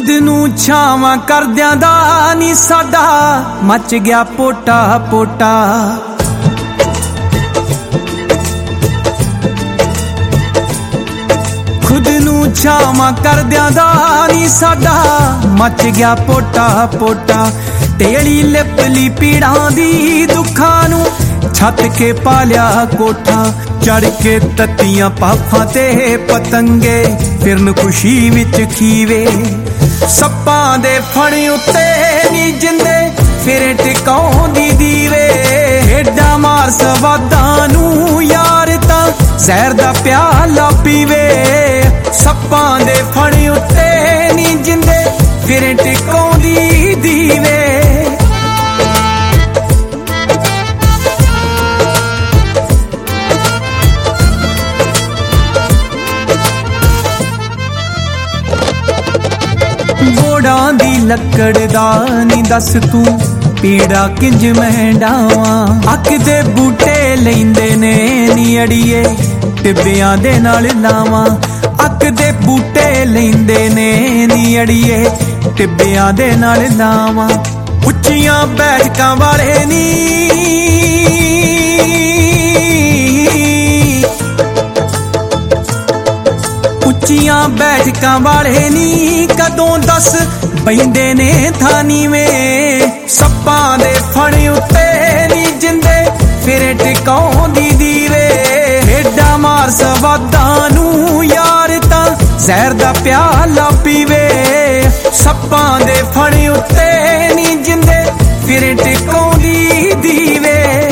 खुद नू छावां करदियां दा नी साडा मच गया पोटा पोटा। खुद नू छावां करदियां दा नी साडा मच गया पोटा पोटा। टेली लिपली पीड़ां दी दुखां नू छत के पालिया कोठा। चढ़ के तत्तियां पाफां ते पतंगे फिरन खुशी विच खीवे। सप्पां दे फण उत्ते नी जिंदे फिर टिकाउंदी दीवे। हेडा मार सवादां नू यार तां जहर दा प्याला पीवे। सप्पां दे फण उत्ते नी जिंदे फिर टिकाउंदी दीवे। बोड़ां दी लकड़ दा नी दस तू पीड़ा किंज मैं डावां। अक दे बूटे लैंदे ने नी अड़िए टिब्बियां दे नाल लावां। अक दे बूटे लैंदे ने नी अड़िए टिब्बियां दे नाल लावां। उच्चियां बैठकां वाले नी उच्चियां बैठकां वाले नी कदों दस बैंदे ने थानी में। सप्पां दे फण उत्ते नी जिंदे फिर टिकाउंदी दीवे। हेडा मार सवादां नू यार तां जहर दा प्याला पीवे। सप्पां दे फण उत्ते नी जिंदे फिर टिकाउंदी दीवे।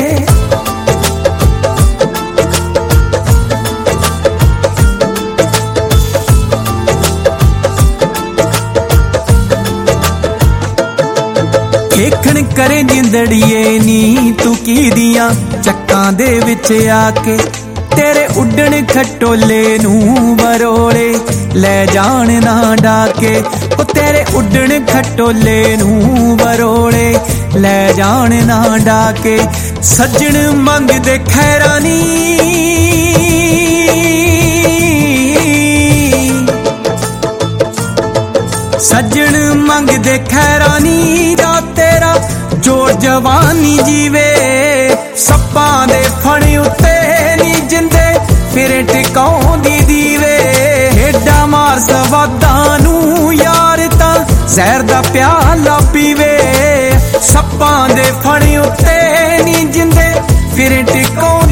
देखण करे जिंदड़िए नी तू की दियां चक्कां दे विच आके। तेरे उड्डण खटोले नू वरोले ले जान ना डाके। ओ तेरे उड्डण खटोले नू वरोले ले जान ना डाके। सज्जण मंगदे खैरा नी सज्जण मंगदे खैरा नी दा तेरा जोड़ जवानी जीवे। सप्पां दे फण उत्ते नी जिंदे फिर टिकाउंदी दीवे। हेडा मार सवादां नू यार तां जहर दा प्याला पीवे। सप्पां दे फण उत्ते नी जिंदे फिर टिकाउंदी